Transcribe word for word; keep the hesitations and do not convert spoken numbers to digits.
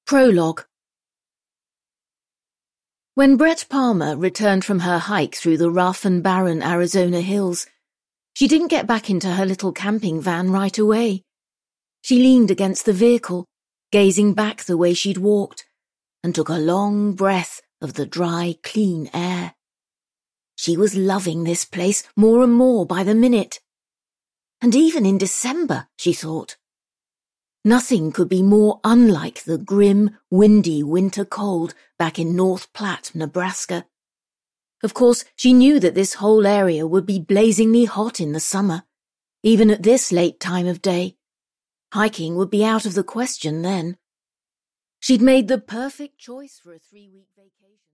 Prologue. When Brett Palmer returned from her hike through the rough and barren Arizona hills, she didn't get back into her little camping van right away. She leaned against the vehicle, gazing back the way she'd walked, and took a long breath of the dry, clean air. She was loving this place more and more by the minute. And even in December, she thought. Nothing could be more unlike the grim, windy winter cold back in North Platte, Nebraska. Of course, she knew that this whole area would be blazingly hot in the summer, even at this late time of day. Hiking would be out of the question then. She'd made the perfect choice for a three-week vacation.